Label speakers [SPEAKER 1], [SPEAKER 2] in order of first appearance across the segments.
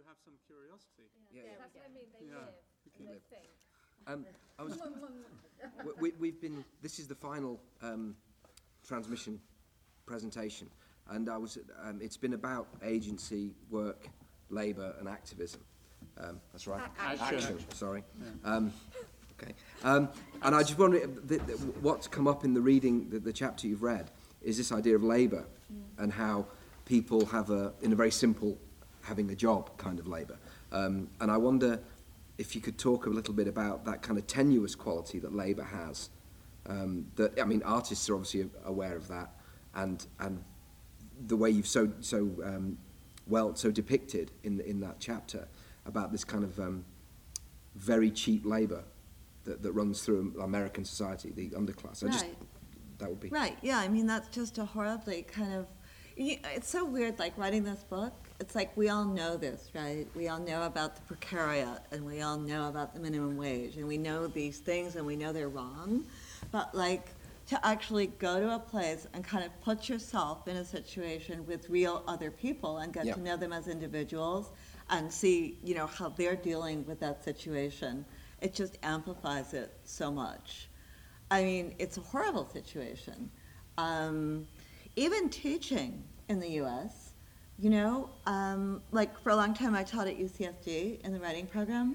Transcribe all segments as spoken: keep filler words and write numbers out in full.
[SPEAKER 1] have some curiosity.
[SPEAKER 2] Yeah, yeah.
[SPEAKER 3] That's what I mean, they
[SPEAKER 1] Yeah.
[SPEAKER 3] live,
[SPEAKER 1] Okay.
[SPEAKER 3] and they think.
[SPEAKER 2] Um, I was, we, we've been, this is the final um, transmission presentation, and I was, um, it's been about agency, work, labour and activism. Um, that's right?
[SPEAKER 1] Action.
[SPEAKER 2] Action, sorry. Um, okay. Um, and I just wonder, the, the, what's come up in the reading, the, the chapter you've read, is this idea of labour mm. and how people have a, in a very simple, having a job kind of labour. Um, and I wonder if you could talk a little bit about that kind of tenuous quality that labour has. Um, that I mean, artists are obviously aware of that, and and the way you've so so um, well so depicted in in that chapter about this kind of um, very cheap labour that, that runs through American society, the underclass. I
[SPEAKER 4] Right.
[SPEAKER 2] just that would be
[SPEAKER 4] Right, yeah, I mean, that's just a horribly kind of, you, it's so weird, like, writing this book. It's like we all know this, right? We all know about the precariat, and we all know about the minimum wage, and we know these things, and we know they're wrong. But, like, to actually go to a place and kind of put yourself in a situation with real other people and get
[SPEAKER 2] Yeah.
[SPEAKER 4] to know them as individuals and see, you know, how they're dealing with that situation, it just amplifies it so much. I mean, it's a horrible situation. Um, even teaching in the U S, you know, um, like for a long time I taught at U C S D in the writing program.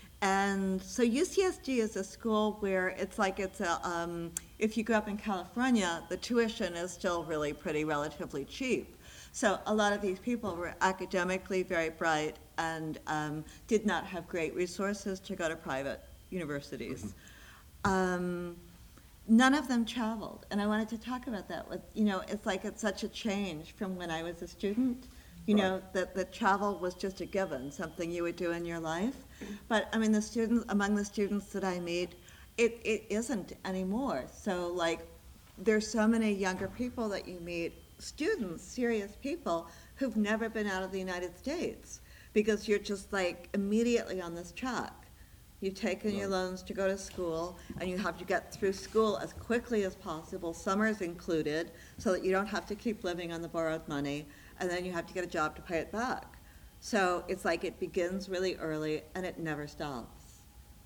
[SPEAKER 4] And so U C S D is a school where it's like it's a, um, if you grew up in California, the tuition is still really pretty relatively cheap. So a lot of these people were academically very bright and um, did not have great resources to go to private universities. Mm-hmm. Um, None of them traveled, and I wanted to talk about that. With you know, it's like it's such a change from when I was a student. You
[SPEAKER 2] Right.
[SPEAKER 4] know, that that travel was just a given, something you would do in your life. But I mean, the students among the students that I meet, it, it isn't anymore. So like, there's so many younger people that you meet, students, serious people who've never been out of the United States, because you're just like immediately on this track. You've taken your loans to go to school, and you have to get through school as quickly as possible, summers included, so that you don't have to keep living on the borrowed money, and then you have to get a job to pay it back. So it's like it begins really early, and it never stops.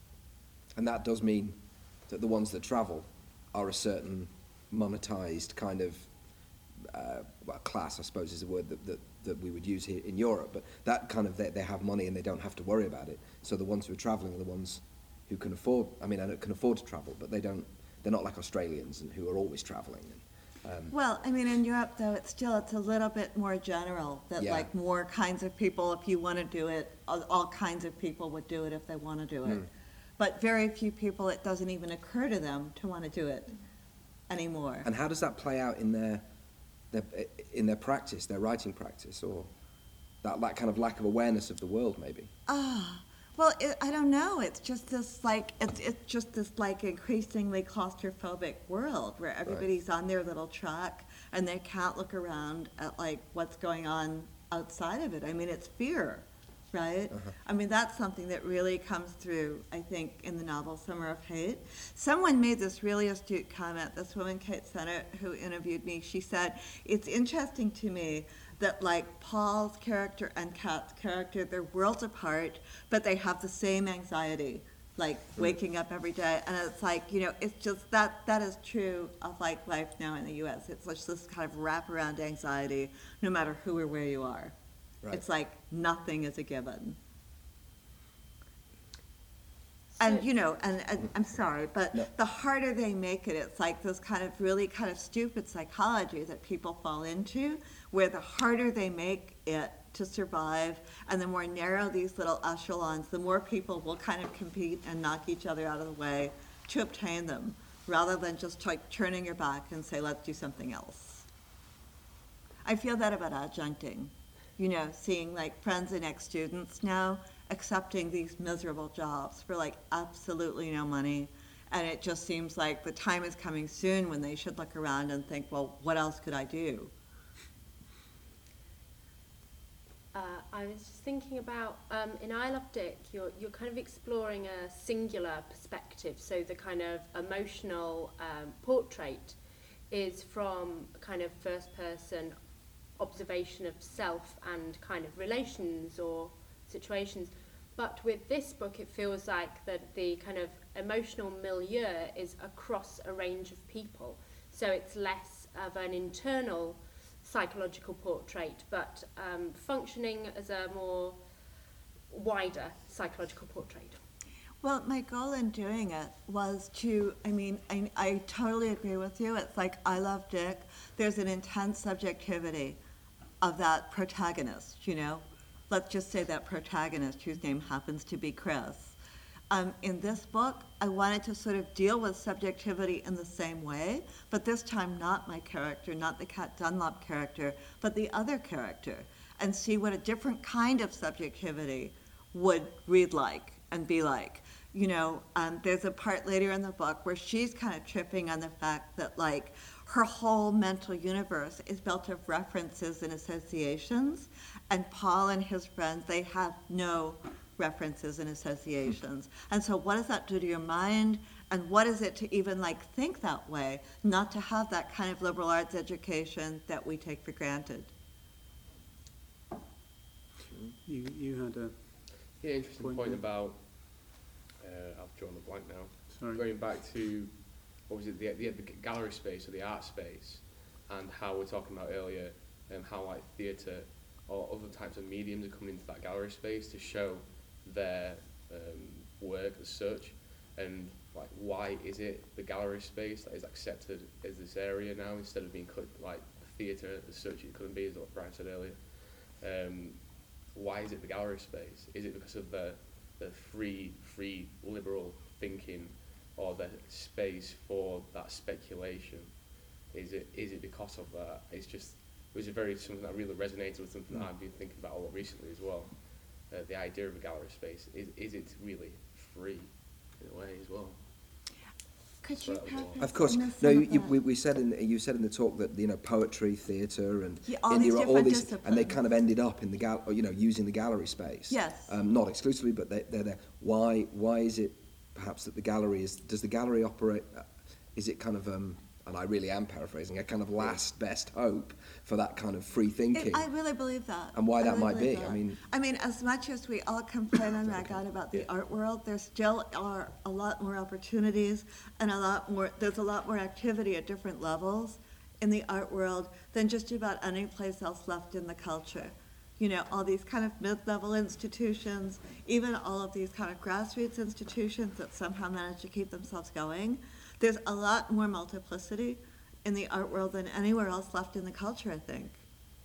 [SPEAKER 2] And that does mean that the ones that travel are a certain monetized kind of uh, well, class, I suppose is a word that, that, that we would use here in Europe, but that kind of, they, they have money and they don't have to worry about it. So the ones who are travelling are the ones who can afford, I mean, I can afford to travel, but they don't, they're not like Australians and who are always travelling. And, um,
[SPEAKER 4] Well, I mean, in Europe, though, it's still, it's a little bit more general, that
[SPEAKER 2] Yeah.
[SPEAKER 4] like more kinds of people, if you want to do it, all, all kinds of people would do it if they want to do it.
[SPEAKER 2] Hmm.
[SPEAKER 4] But very few people, it doesn't even occur to them to want to do it anymore.
[SPEAKER 2] and how does that play out in their, their, in their practice, their writing practice, or that, that kind of lack of awareness of the world, maybe?
[SPEAKER 4] Ah, well, it, I don't know. It's just this like it's it's just this like increasingly claustrophobic world where everybody's on their little track and they can't look around at like what's going on outside of it. I mean, it's fear, right?
[SPEAKER 2] Uh-huh.
[SPEAKER 4] I mean, that's something that really comes through, I think, in the novel Summer of Hate. Someone made this really astute comment. This woman, Kate Sennett, who interviewed me, she said, "It's interesting to me that like Paul's character and Kat's character, they're worlds apart, but they have the same anxiety, like waking up every day." And it's like, you know, it's just that that is true of like life now in the U S. It's just this kind of wraparound anxiety, no matter who or where you are.
[SPEAKER 2] Right.
[SPEAKER 4] It's like nothing is a given. And, you know, and, and I'm sorry, but
[SPEAKER 2] No.
[SPEAKER 4] the harder they make it, it's like this kind of really kind of stupid psychology that people fall into, where the harder they make it to survive, and the more narrow these little echelons, the more people will kind of compete and knock each other out of the way to obtain them, rather than just like turning your back and say, let's do something else. I feel that about adjuncting, you know, seeing like friends and ex-students now accepting these miserable jobs for like absolutely no money. And it just seems like the time is coming soon when they should look around and think, well, what else could I do?
[SPEAKER 3] Uh, I was just thinking about, um, in I Love Dick, you're, you're kind of exploring a singular perspective, so the kind of emotional um, portrait is from a kind of first-person observation of self and kind of relations or situations. But with this book, it feels like that the kind of emotional milieu is across a range of people. So it's less of an internal psychological portrait, but um, functioning as a more wider psychological portrait.
[SPEAKER 4] Well, my goal in doing it was to, I mean, I, I totally agree with you. It's like I Love Dick. There's an intense subjectivity of that protagonist, you know? Let's just say that protagonist whose name happens to be Chris. Um, in this book, I wanted to sort of deal with subjectivity in the same way, but this time not my character, not the Cat Dunlop character, but the other character, and see what a different kind of subjectivity would read like and be like. You know, um, there's a part later in the book where she's kind of tripping on the fact that, like, her whole mental universe is built of references and associations, and Paul and his friends, they have no references and associations. And so what does that do to your mind? And what is it to even, like, think that way, not to have that kind of liberal arts education that we take for granted?
[SPEAKER 1] You, you had a...
[SPEAKER 5] Yeah, interesting point,
[SPEAKER 1] point
[SPEAKER 5] about, uh, I've drawn a blank now,
[SPEAKER 1] Sorry.
[SPEAKER 5] going back to, what was it, the, the, the gallery space or the art space, and how we're talking about earlier, um, how like theatre or other types of mediums are coming into that gallery space to show their um, work as such, and like why is it the gallery space that is accepted as this area now instead of being cut, like theatre as such it couldn't be, as what Brian said earlier. Um, why is it the gallery space? Is it because of the the free, free liberal thinking, or the space for that speculation? Is it is it because of that? It's just, it was a very, something that really resonated with something that I've been thinking about a lot recently as well. Uh, the idea of a gallery space, is is it really free in a way as well?
[SPEAKER 4] Could you
[SPEAKER 5] Well,
[SPEAKER 4] preface
[SPEAKER 2] Of course.
[SPEAKER 4] in
[SPEAKER 2] No,
[SPEAKER 4] some
[SPEAKER 2] you,
[SPEAKER 4] of
[SPEAKER 2] you,
[SPEAKER 4] that?
[SPEAKER 2] we, we said in the, you said in the talk that, you know, poetry, theatre, and
[SPEAKER 4] Yeah, all these
[SPEAKER 2] India,
[SPEAKER 4] different
[SPEAKER 2] and they
[SPEAKER 4] disciplines.
[SPEAKER 2] kind of ended up in the gal, or, you know, using the gallery space.
[SPEAKER 4] Yes.
[SPEAKER 2] Um, not exclusively, but they, they're there. Why? Why is it perhaps that the gallery is? Does the gallery operate? Uh, is it kind of? Um, and I really am paraphrasing, a kind of last best hope for that kind of free thinking.
[SPEAKER 4] It, I really believe that.
[SPEAKER 2] And why
[SPEAKER 4] I
[SPEAKER 2] that
[SPEAKER 4] really
[SPEAKER 2] might
[SPEAKER 4] believe
[SPEAKER 2] be, I
[SPEAKER 4] that.
[SPEAKER 2] mean-
[SPEAKER 4] I mean, as much as we all complain and rag on about the
[SPEAKER 2] Yeah.
[SPEAKER 4] art world, there still are a lot more opportunities and a lot more. There's a lot more activity at different levels in the art world than just about any place else left in the culture. You know, all these kind of mid-level institutions, even all of these kind of grassroots institutions that somehow manage to keep themselves going. There's a lot more multiplicity in the art world than anywhere else left in the culture, I think.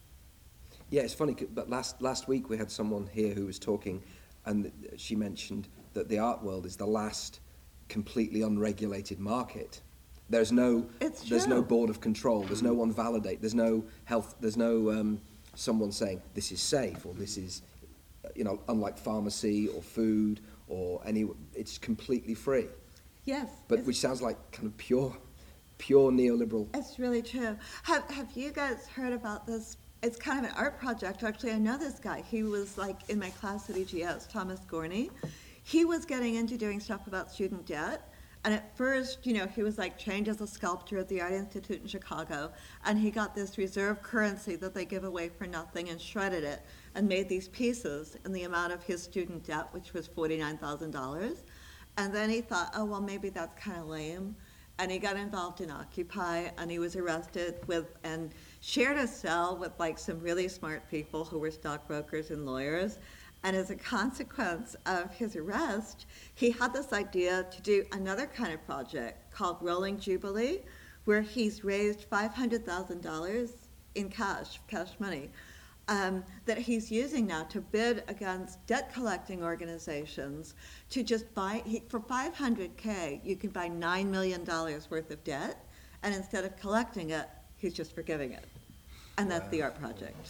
[SPEAKER 2] Yeah, it's funny, 'cause- but last last week we had someone here who was talking, and she mentioned that the art world is the last completely unregulated market. There's no
[SPEAKER 4] It's
[SPEAKER 2] there's no
[SPEAKER 4] true.
[SPEAKER 2] board of control. There's no one validate. There's no health. There's no um, someone saying this is safe or this is, uh, you know, unlike pharmacy or food or any. It's completely free.
[SPEAKER 4] Yes.
[SPEAKER 2] But
[SPEAKER 4] it's-
[SPEAKER 2] which sounds like kind of pure, pure neoliberal.
[SPEAKER 4] It's really true. Have Have you guys heard about this? It's kind of an art project. Actually, I know this guy. He was like in my class at E G S, Thomas Gorney. He was getting into doing stuff about student debt. And at first, you know, he was like trained as a sculptor at the Art Institute in Chicago. And he got this reserve currency that they give away for nothing and shredded it and made these pieces in the amount of his student debt, which was forty-nine thousand dollars. And then he thought, oh, well, maybe that's kind of lame. And he got involved in Occupy, and he was arrested with and shared a cell with like some really smart people who were stockbrokers and lawyers. And as a consequence of his arrest, he had this idea to do another kind of project called Rolling Jubilee, where he's raised five hundred thousand dollars in cash, cash money, um, that he's using now to bid against debt collecting organizations to just buy, he, for five hundred K, you can buy nine million dollars worth of debt, and instead of collecting it, he's just forgiving it. And that's the art project.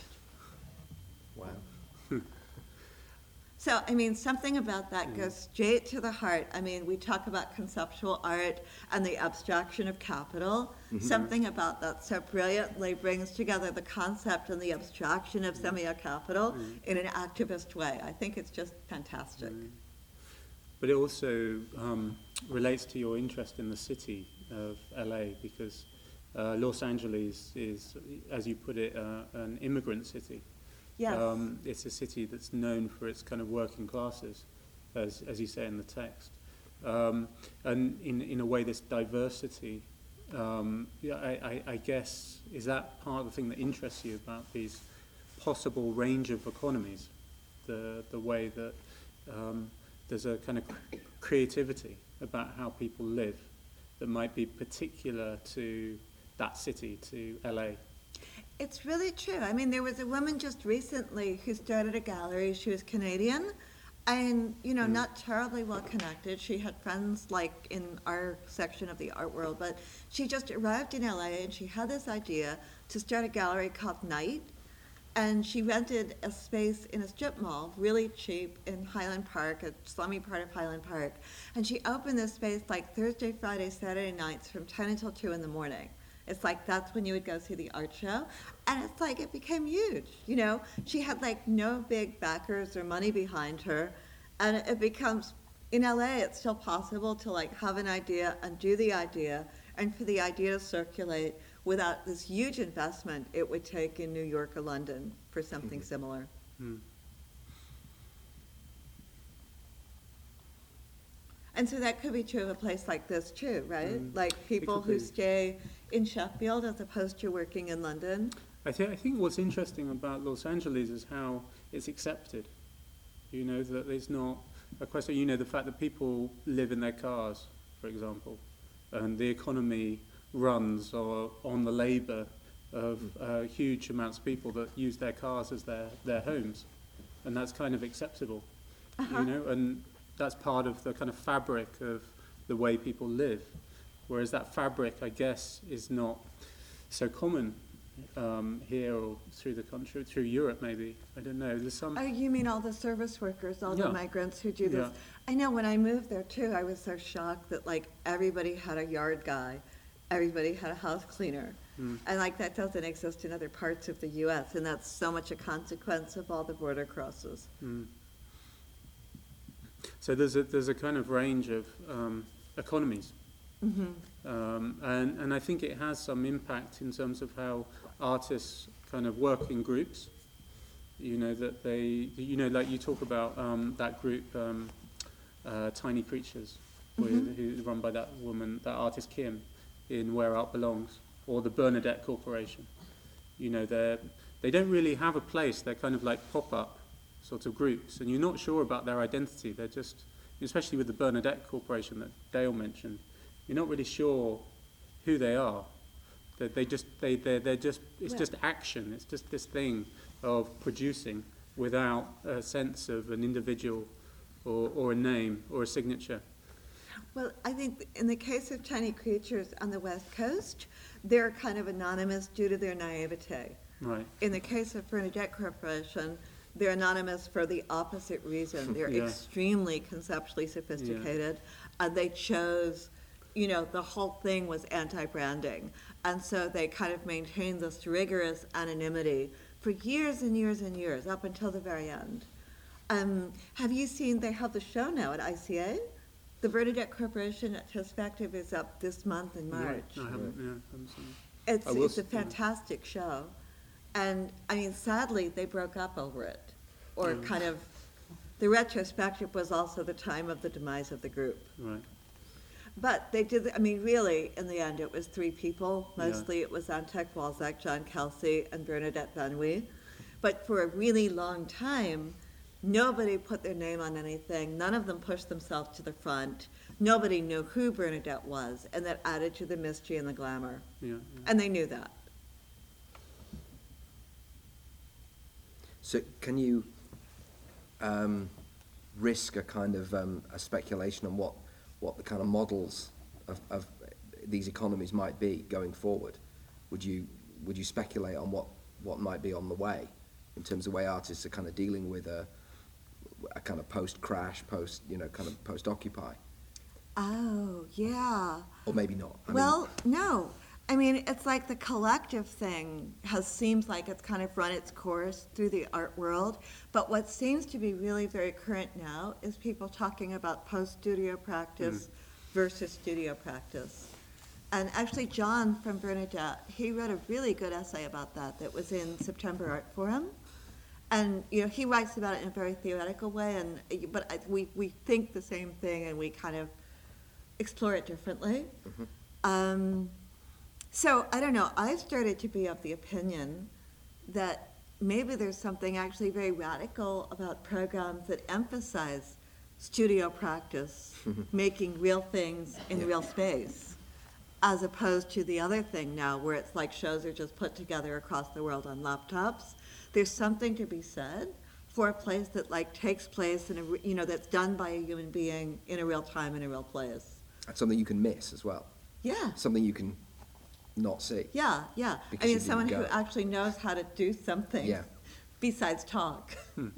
[SPEAKER 2] Wow.
[SPEAKER 4] So, I mean, something about that goes straight to the heart. I mean, we talk about conceptual art and the abstraction of capital. Something about that so brilliantly brings together the concept and the abstraction of semio-capital in an activist way. I think it's just fantastic.
[SPEAKER 1] But it also um, relates to your interest in the city of L A, because uh, Los Angeles is, as you put it, uh, an immigrant city.
[SPEAKER 4] Yes.
[SPEAKER 1] Um, it's a city that's known for its kind of working classes, as as you say in the text. Um, and in in a way, this diversity, um, yeah, I, I, I guess, is that part of the thing that interests you about these possible range of economies, the the way that um, there's a kind of creativity about how people live that might be particular to that city, to L A.
[SPEAKER 4] It's really true. I mean, there was a woman just recently who started a gallery. She was Canadian and, you know,
[SPEAKER 1] Mm.
[SPEAKER 4] not terribly well connected. She had friends like in our section of the art world, but she just arrived in L A and she had this idea to start a gallery called Night. And she rented a space in a strip mall, really cheap, in Highland Park, a slummy part of Highland Park. And she opened this space like Thursday, Friday, Saturday nights from ten until two in the morning. It's like that's when you would go see the art show. And it's like it became huge, you know? She had like no big backers or money behind her. And it, it becomes, in L A, it's still possible to like have an idea and do the idea and for the idea to circulate without this huge investment it would take in New York or London for something
[SPEAKER 1] Mhm.
[SPEAKER 4] similar.
[SPEAKER 1] Mm.
[SPEAKER 4] And so that could be true of a place like this too, right?
[SPEAKER 1] Mm.
[SPEAKER 4] Like people
[SPEAKER 1] could
[SPEAKER 4] who
[SPEAKER 1] be.
[SPEAKER 4] stay in Sheffield as opposed to working in London.
[SPEAKER 1] I think I think what's interesting about Los Angeles is how it's accepted. You know, that there's not a question. You know, the fact that people live in their cars, for example, and the economy runs or on the labour of uh, huge amounts of people that use their cars as their, their homes, and that's kind of acceptable.
[SPEAKER 4] Uh-huh.
[SPEAKER 1] You know, and that's part of the kind of fabric of the way people live. Whereas that fabric, I guess, is not so common um, here or through the country, through Europe maybe. I don't know. There's some.
[SPEAKER 4] Oh, you mean all the service workers, all
[SPEAKER 1] Yeah.
[SPEAKER 4] the migrants who do this?
[SPEAKER 1] Yeah.
[SPEAKER 4] I know when I moved there too, I was so shocked that like everybody had a yard guy, everybody had a house cleaner.
[SPEAKER 1] Mm.
[SPEAKER 4] And like that doesn't exist in other parts of the U S and that's so much a consequence of all the border crosses.
[SPEAKER 1] Mm. So there's a there's a kind of range of um, economies,
[SPEAKER 4] Mm-hmm.
[SPEAKER 1] um, and and I think it has some impact in terms of how artists kind of work in groups. You know that they, you know, like you talk about um, that group, um, uh, Tiny Creatures, with,
[SPEAKER 4] Mhm.
[SPEAKER 1] who's run by that woman, that artist Kim, in Where Art Belongs, or the Bernadette Corporation. You know, they they don't really have a place. They're kind of like pop-up sort of groups, and you're not sure about their identity. They're just, especially with the Bernadette Corporation that Dale mentioned, you're not really sure who they are. They, they just, they, they're, they're just, it's
[SPEAKER 4] Well-
[SPEAKER 1] just action. It's just this thing of producing without a sense of an individual or, or a name or a signature.
[SPEAKER 4] Well, I think in the case of Tiny Creatures on the West Coast, they're kind of anonymous due to their naivete.
[SPEAKER 1] Right.
[SPEAKER 4] In the case of Bernadette Corporation, they're anonymous for the opposite reason. They're
[SPEAKER 1] Yeah.
[SPEAKER 4] extremely conceptually sophisticated, and they chose, you know, the whole thing was anti-branding. And so they kind of maintained this rigorous anonymity for years and years and years, up until the very end. Um, have you seen, they have the show now at I C A? The Bernadette Corporation Perspective is up this month in March.
[SPEAKER 1] Right. No, I haven't, yeah, I haven't seen it.
[SPEAKER 4] It's,
[SPEAKER 1] I will
[SPEAKER 4] it's a
[SPEAKER 1] s- yeah.
[SPEAKER 4] fantastic show. And, I mean, sadly, they broke up over it. Or
[SPEAKER 1] Mm.
[SPEAKER 4] kind of, the retrospective was also the time of the demise of the group.
[SPEAKER 1] Right.
[SPEAKER 4] But they did, I mean, really, in the end, it was three people.
[SPEAKER 1] Yeah.
[SPEAKER 4] Mostly it was Antek Walzak, John Kelsey, and Bernadette Van Wee. But for a really long time, nobody put their name on anything. None of them pushed themselves to the front. Nobody knew who Bernadette was, and that added to the mystery and the glamour.
[SPEAKER 1] Yeah. yeah.
[SPEAKER 4] And they knew that.
[SPEAKER 2] So can you um, risk a kind of um, a speculation on what, what the kind of models of, of these economies might be going forward? Would you would you speculate on what, what might be on the way in terms of the way artists are kind of dealing with a, a kind of post-crash, post, you know, kind of post-Occupy?
[SPEAKER 4] Oh, yeah.
[SPEAKER 2] Or maybe not. I mean,
[SPEAKER 4] Well, no. I mean, it's like the collective thing has seems like it's kind of run its course through the art world. But what seems to be really very current now is people talking about post-studio practice versus studio practice. And actually, John from Bernadette, he wrote a really good essay about that that was in September Art Forum. And, you know, he writes about it in a very theoretical way, and, but I, we, we think the same thing, and we kind of explore it differently.
[SPEAKER 2] Mhm.
[SPEAKER 4] Um, so, I don't know, I started to be of the opinion that maybe there's something actually very radical about programs that emphasize studio practice, making real things in real space, as opposed to the other thing now where it's like shows are just put together across the world on laptops. There's something to be said for a place that like takes place in a, re- you know, that's done by a human being in a real time in a real place.
[SPEAKER 2] That's something you can miss as well.
[SPEAKER 4] Yeah,
[SPEAKER 2] Something you can not see.
[SPEAKER 4] yeah, yeah. I
[SPEAKER 2] Because you
[SPEAKER 4] mean,
[SPEAKER 2] didn't
[SPEAKER 4] someone who
[SPEAKER 2] go.
[SPEAKER 4] actually knows how to do something
[SPEAKER 2] Yeah.
[SPEAKER 4] besides talk,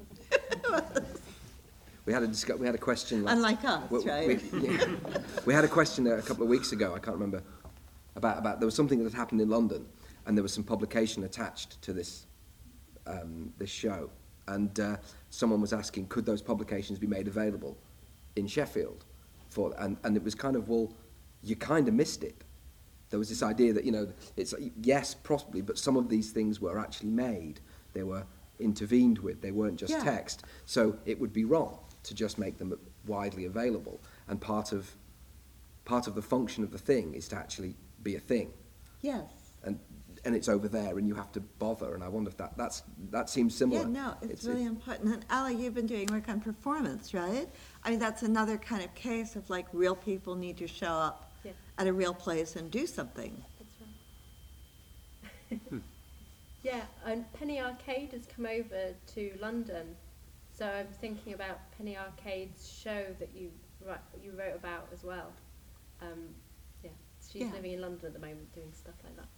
[SPEAKER 2] We had a discuss, we had a question last
[SPEAKER 4] unlike us,
[SPEAKER 2] we,
[SPEAKER 4] right?
[SPEAKER 2] we, yeah. We had a question a couple of weeks ago, I can't remember, about, about there was something that had happened in London, and there was some publication attached to this um, this show, and uh, someone was asking, could those publications be made available in Sheffield? For and, and it was kind of, well, you kind of missed it. There was this idea that, you know, it's yes, possibly, but some of these things were actually made. They were intervened with. They weren't just
[SPEAKER 4] Yeah.
[SPEAKER 2] text. So it would be wrong to just make them widely available. And part of part of the function of the thing is to actually be a thing.
[SPEAKER 4] Yes.
[SPEAKER 2] And and it's over there, and you have to bother. And I wonder if that that's that seems similar.
[SPEAKER 4] Yeah, no, it's,
[SPEAKER 2] It's-
[SPEAKER 4] really
[SPEAKER 2] it-
[SPEAKER 4] important. And Ally, you've been doing work on performance, right? I mean, that's another kind of case of like real people need to show up
[SPEAKER 3] Yeah.
[SPEAKER 4] at a real place and do something.
[SPEAKER 3] That's right. Yeah, and Penny Arcade has come over to London, so I'm thinking about Penny Arcade's show that you write, you wrote about as well. Um, yeah, she's
[SPEAKER 4] Yeah.
[SPEAKER 3] living in London at the moment, doing stuff like that.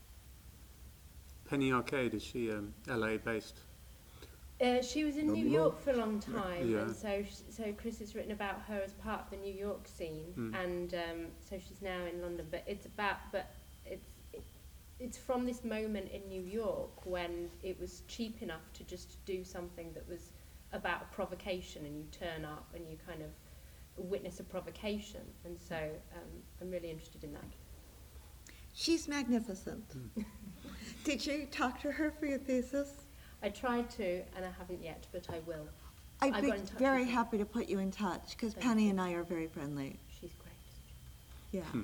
[SPEAKER 1] Penny Arcade, is she um, L A based?
[SPEAKER 3] Uh, she was in
[SPEAKER 2] Not
[SPEAKER 3] New
[SPEAKER 2] anymore.
[SPEAKER 3] York for a long time,
[SPEAKER 1] Yeah.
[SPEAKER 3] and so sh- so Chris has written about her as part of the New York scene,
[SPEAKER 1] Mm.
[SPEAKER 3] and um, so she's now in London. But it's about, but it's it, it's from this moment in New York when it was cheap enough to just do something that was about a provocation, and you turn up and you kind of witness a provocation, and so um, I'm really interested in that.
[SPEAKER 4] She's magnificent. Did you talk to her for your thesis?
[SPEAKER 3] I tried to, and I haven't yet, but I will.
[SPEAKER 4] I'd
[SPEAKER 3] I
[SPEAKER 4] be
[SPEAKER 3] got in touch
[SPEAKER 4] very
[SPEAKER 3] with her.
[SPEAKER 4] happy to put you in touch, because
[SPEAKER 3] Thank
[SPEAKER 4] Penny
[SPEAKER 3] you.
[SPEAKER 4] and I are very friendly.
[SPEAKER 3] She's great.
[SPEAKER 4] Yeah.
[SPEAKER 1] Hmm.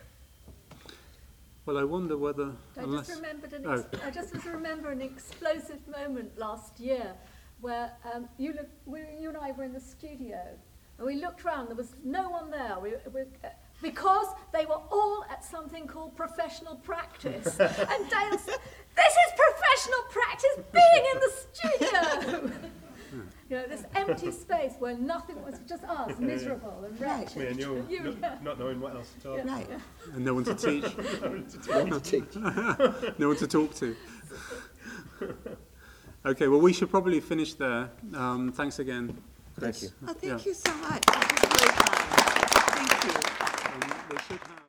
[SPEAKER 1] Well, I wonder whether,
[SPEAKER 6] I
[SPEAKER 1] unless
[SPEAKER 6] just remembered an
[SPEAKER 1] Oh.
[SPEAKER 6] ex- I just remember an explosive moment last year where um, you, look, we, you and I were in the studio and we looked round. There was no one there. We, we, uh, because they were all at something called professional practice. And Dale said, "This is professional practice, being in the studio." You know, this empty space where nothing was, just us, miserable and wretched.
[SPEAKER 7] Me and you,
[SPEAKER 6] You,
[SPEAKER 7] not,
[SPEAKER 6] yeah.
[SPEAKER 7] not knowing what else to talk.
[SPEAKER 6] Yeah.
[SPEAKER 4] Right.
[SPEAKER 1] and no one to teach,
[SPEAKER 2] Teach.
[SPEAKER 1] no one to talk to. Okay, well, we should probably finish there. Um, thanks again, Chris.
[SPEAKER 2] you.
[SPEAKER 4] Oh, thank
[SPEAKER 1] Yeah.
[SPEAKER 4] you so much. This was really fun. Thank you.
[SPEAKER 1] Um, they should have